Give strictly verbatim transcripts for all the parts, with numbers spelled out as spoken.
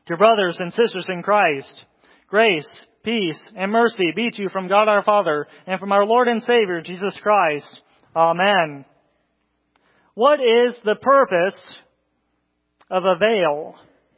To brothers and sisters in Christ, grace, peace, and mercy be to you from God our Father and from our Lord and Savior, Jesus Christ. Amen. What is the purpose of a veil?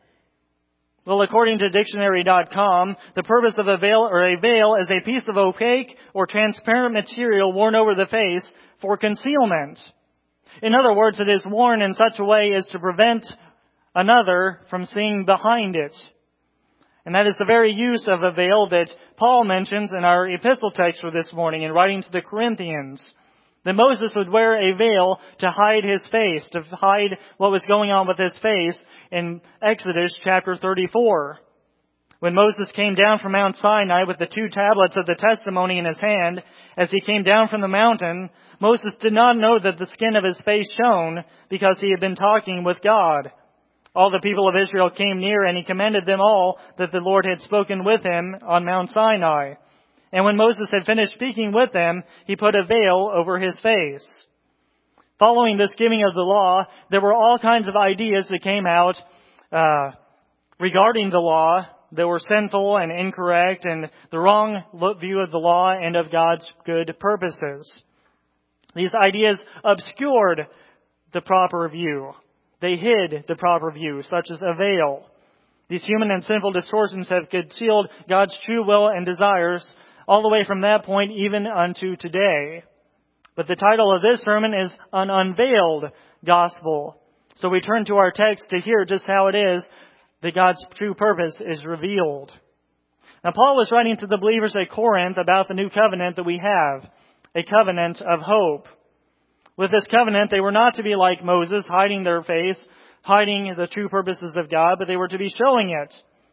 Well, according to dictionary dot com, the purpose of a veil or a veil is a piece of opaque or transparent material worn over the face for concealment. In other words, it is worn in such a way as to prevent another from seeing behind it. And that is the very use of a veil that Paul mentions in our epistle text for this morning in writing to the Corinthians. That Moses would wear a veil to hide his face, to hide what was going on with his face in Exodus chapter thirty-four. When Moses came down from Mount Sinai with the two tablets of the testimony in his hand, as he came down from the mountain, Moses did not know that the skin of his face shone because he had been talking with God. All the people of Israel came near, and he commended them all that the Lord had spoken with him on Mount Sinai. And when Moses had finished speaking with them, he put a veil over his face. Following this giving of the law, there were all kinds of ideas that came out uh, regarding the law that were sinful and incorrect and the wrong view of the law and of God's good purposes. These ideas obscured the proper view. They hid the proper view, such as a veil. These human and sinful distortions have concealed God's true will and desires all the way from that point even unto today. But the title of this sermon is An Unveiled Gospel. So we turn to our text to hear just how it is that God's true purpose is revealed. Now, Paul was writing to the believers at Corinth about the new covenant that we have, a covenant of hope. With this covenant, they were not to be like Moses, hiding their face, hiding the true purposes of God, but they were to be showing it,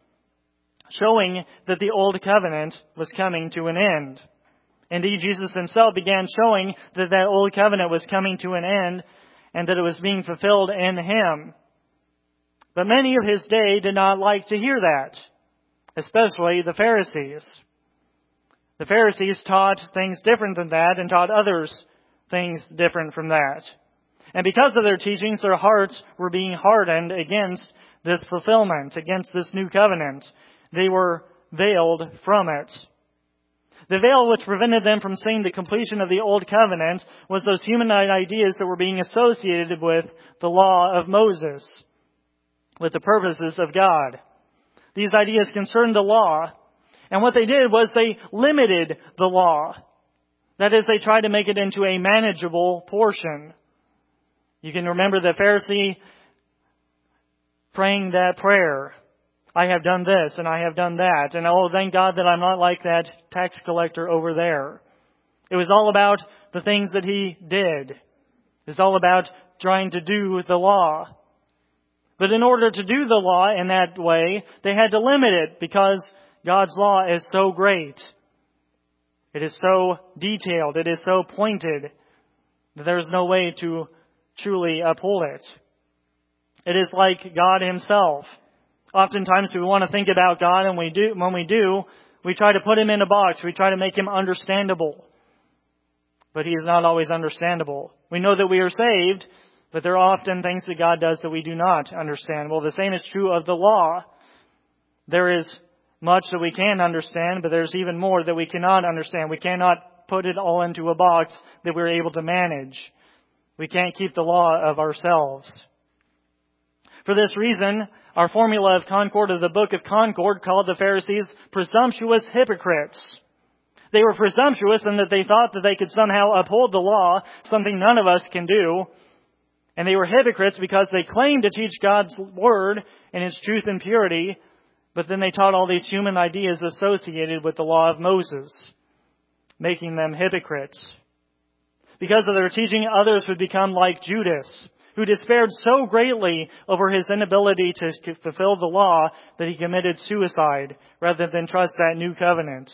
showing that the old covenant was coming to an end. Indeed, Jesus himself began showing that that old covenant was coming to an end and that it was being fulfilled in him. But many of his day did not like to hear that, especially the Pharisees. The Pharisees taught things different than that and taught others things different from that. And because of their teachings, their hearts were being hardened against this fulfillment, against this new covenant. They were veiled from it. The veil which prevented them from seeing the completion of the old covenant was those human ideas that were being associated with the law of Moses, with the purposes of God. These ideas concerned the law, and what they did was they limited the law. That is, they tried to make it into a manageable portion. You can remember the Pharisee praying that prayer. I have done this and I have done that. And oh, thank God that I'm not like that tax collector over there. It was all about the things that he did. It was all about trying to do the law. But in order to do the law in that way, they had to limit it because God's law is so great. It is so detailed. It is so pointed that there is no way to truly uphold it. It is like God himself. Oftentimes we want to think about God, and we do, when we do, we try to put him in a box. We try to make him understandable. But he is not always understandable. We know that we are saved, but there are often things that God does that we do not understand. Well, the same is true of the law. There is much that we can understand, but there's even more that we cannot understand. We cannot put it all into a box that we're able to manage. We can't keep the law of ourselves. For this reason, our formula of Concord of the Book of Concord called the Pharisees presumptuous hypocrites. They were presumptuous in that they thought that they could somehow uphold the law, something none of us can do. And they were hypocrites because they claimed to teach God's word in its truth and purity, but then they taught all these human ideas associated with the law of Moses, making them hypocrites. Because of their teaching, others would become like Judas, who despaired so greatly over his inability to fulfill the law that he committed suicide rather than trust that new covenant.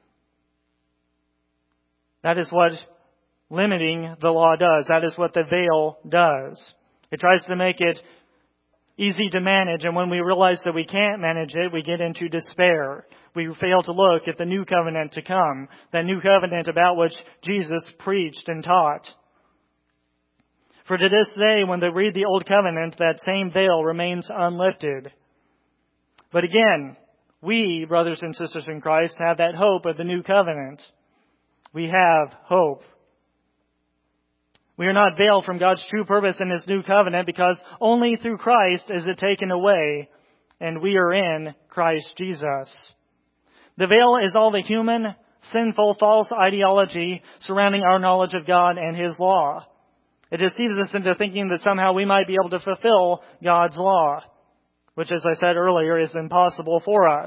That is what limiting the law does. That is what the veil does. It tries to make it easy to manage, and when we realize that we can't manage it, we get into despair. We fail to look at the new covenant to come, that new covenant about which Jesus preached and taught. For to this day, when they read the Old Covenant, that same veil remains unlifted. But again, we, brothers and sisters in Christ, have that hope of the new covenant. We have hope. We are not veiled from God's true purpose in His new covenant because only through Christ is it taken away, and we are in Christ Jesus. The veil is all the human, sinful, false ideology surrounding our knowledge of God and His law. It deceives us into thinking that somehow we might be able to fulfill God's law, which, as I said earlier, is impossible for us.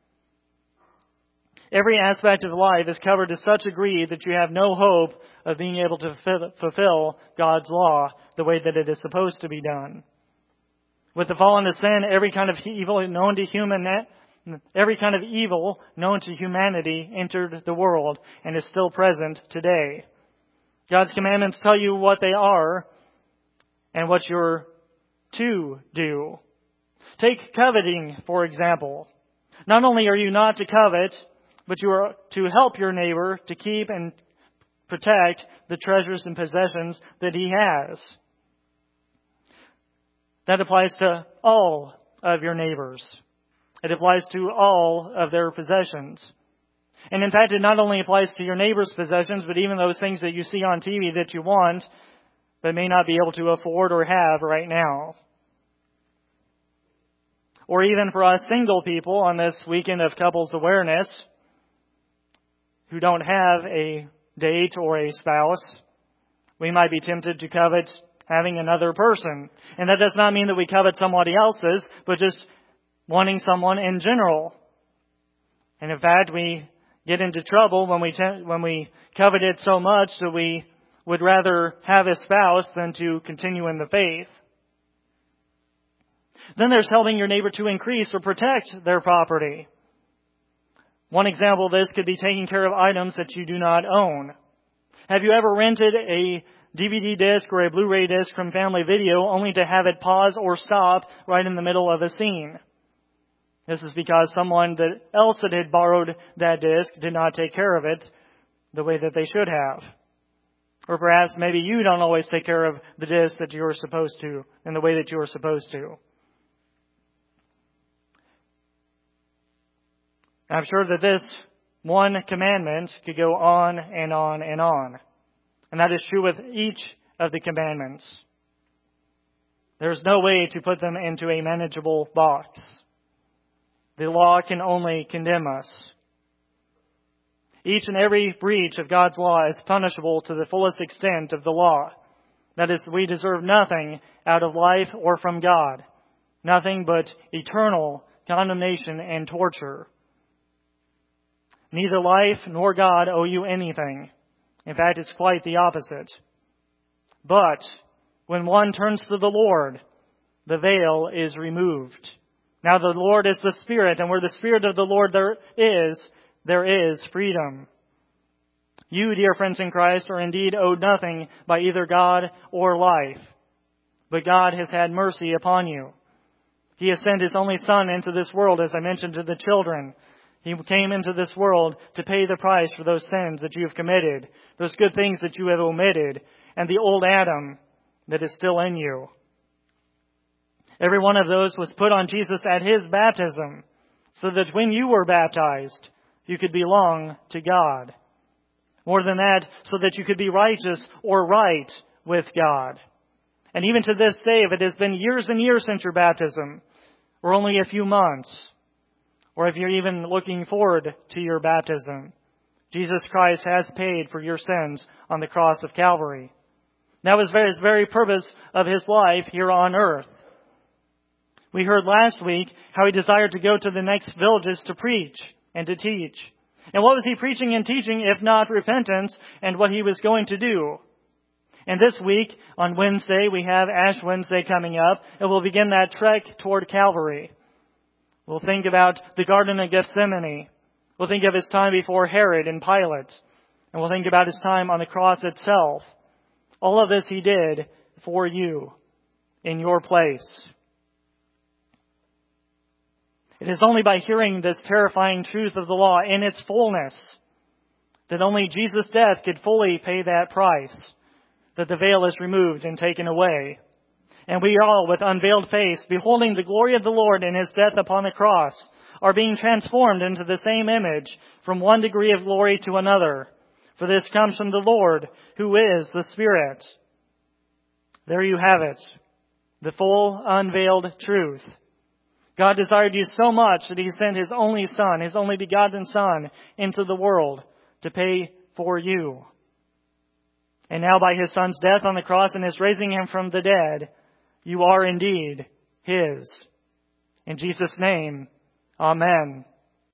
Every aspect of life is covered to such a degree that you have no hope of being able to fulfill God's law the way that it is supposed to be done. With the fall into sin, every kind of evil known to human, every kind of evil known to humanity entered the world and is still present today. God's commandments tell you what they are and what you're to do. Take coveting, for example. Not only are you not to covet, but you are to help your neighbor to keep and protect the treasures and possessions that he has. That applies to all of your neighbors. It applies to all of their possessions. And in fact, it not only applies to your neighbor's possessions, but even those things that you see on T V that you want, but may not be able to afford or have right now. Or even for us single people on this weekend of couples awareness, who don't have a date or a spouse, we might be tempted to covet having another person. And that does not mean that we covet somebody else's, but just wanting someone in general. And in fact, we get into trouble when we te- when we covet it so much that we would rather have a spouse than to continue in the faith. Then there's helping your neighbor to increase or protect their property. One example of this could be taking care of items that you do not own. Have you ever rented a D V D disc or a Blu-ray disc from Family Video only to have it pause or stop right in the middle of a scene? This is because someone that else that had borrowed that disc did not take care of it the way that they should have. Or perhaps maybe you don't always take care of the disc that you're supposed to in the way that you're supposed to. I'm sure that this one commandment could go on and on and on. And that is true with each of the commandments. There's no way to put them into a manageable box. The law can only condemn us. Each and every breach of God's law is punishable to the fullest extent of the law. That is, we deserve nothing out of life or from God. Nothing but eternal condemnation and torture. Neither life nor God owe you anything. In fact, it's quite the opposite. But when one turns to the Lord, the veil is removed. Now the Lord is the Spirit, and where the Spirit of the Lord there is, there is freedom. You, dear friends in Christ, are indeed owed nothing by either God or life. But God has had mercy upon you. He has sent His only Son into this world, as I mentioned to the children. He came into this world to pay the price for those sins that you have committed, those good things that you have omitted, and the old Adam that is still in you. Every one of those was put on Jesus at His baptism, so that when you were baptized, you could belong to God. More than that, so that you could be righteous or right with God. And even to this day, if it has been years and years since your baptism, or only a few months, or if you're even looking forward to your baptism, Jesus Christ has paid for your sins on the cross of Calvary. That was His very purpose of His life here on earth. We heard last week how He desired to go to the next villages to preach and to teach. And what was He preaching and teaching if not repentance and what He was going to do? And this week, on Wednesday, we have Ash Wednesday coming up, and we'll begin that trek toward Calvary. We'll think about the Garden of Gethsemane. We'll think of His time before Herod and Pilate. And we'll think about His time on the cross itself. All of this He did for you, in your place. It is only by hearing this terrifying truth of the law in its fullness that only Jesus' death could fully pay that price, that the veil is removed and taken away. And we all, with unveiled face, beholding the glory of the Lord in his death upon the cross, are being transformed into the same image from one degree of glory to another. For this comes from the Lord, who is the Spirit. There you have it, the full, unveiled truth. God desired you so much that he sent his only Son, his only begotten Son, into the world to pay for you. And now by his Son's death on the cross and his raising him from the dead, you are indeed his. In Jesus' name, amen.